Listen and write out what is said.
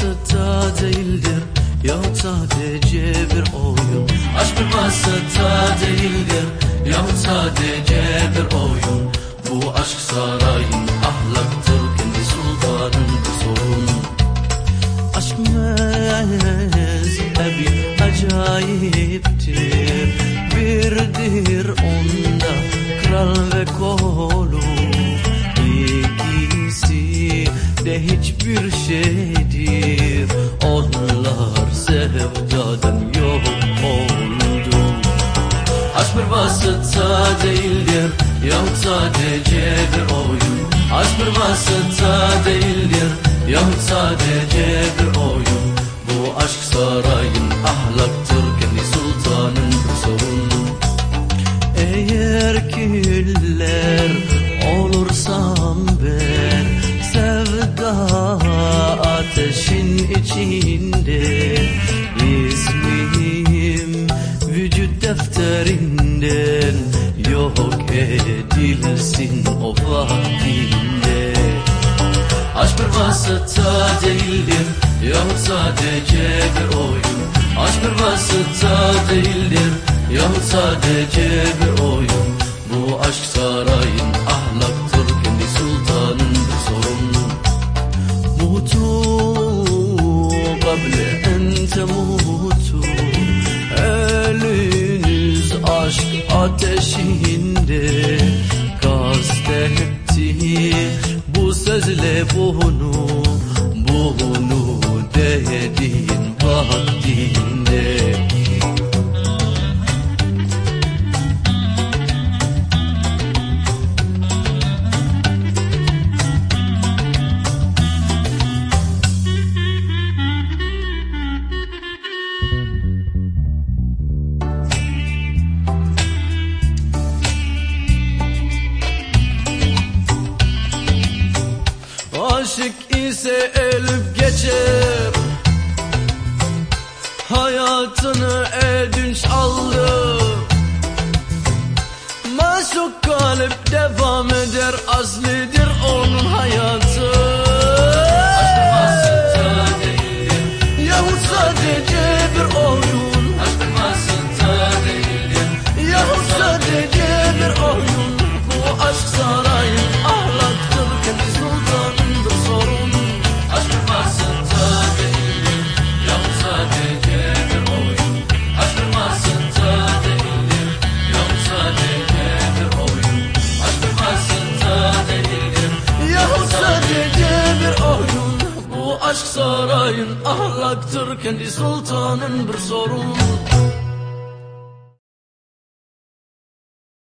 vasıta değildir, yahut sadece bir oyun. Aşk bir vasıta değildir, yahut sadece bir oyun. Bu aşk sarayın ahlaktır, kendi sultanın sorun. Aşk mezhebi acayiptir, birdir onda kral ve kolu. İkisi de hiçbir şeydir, onlar sevdadan yok oldu. Aşk bir vasıta değildir, yahut sadece bir oyun. Aşk bir vasıta değildir, yahut sadece bir oyun. Bu aşk sarayın ahlaktır, kendi sultanın bir sorun. Eğer küller olursam ben sevda ateşin içinde, İsmim vücut defterinden yok edilsin o vaktinde. Aşk bir vasıta değildir, yahut sadece bir oyun. Aşk bir vasıta değildir, yahut sadece bir oyun. Bu aşk sarayın ahlaktır, kendi sultanın bir sorun. Mutu kable en temutu, eliniz aşk ateşinde. Kastetti bu sözle bunu dediğin vaktinde. Aşık ise ölüp geçer, hayatını ödünç aldı. Maşuk kalip devam eder, aslidir onun hayatı. Aşk vasıta değildir, yahut sadece bir oyun. Aşk vasıta değildir, yahut sadece bir oyun. Bu aşk sarayın ahlaktır, kendi sultanındır sorun. Aşk vasıta değildir, yahut sadece bir oyun. Aşk vasıta değildir, yahut sadece bir oyun. Aşk vasıta değildir, yahut sadece bir oyun. Bu aşk sarayın ahlaktır, kendi sultanın bir sorun.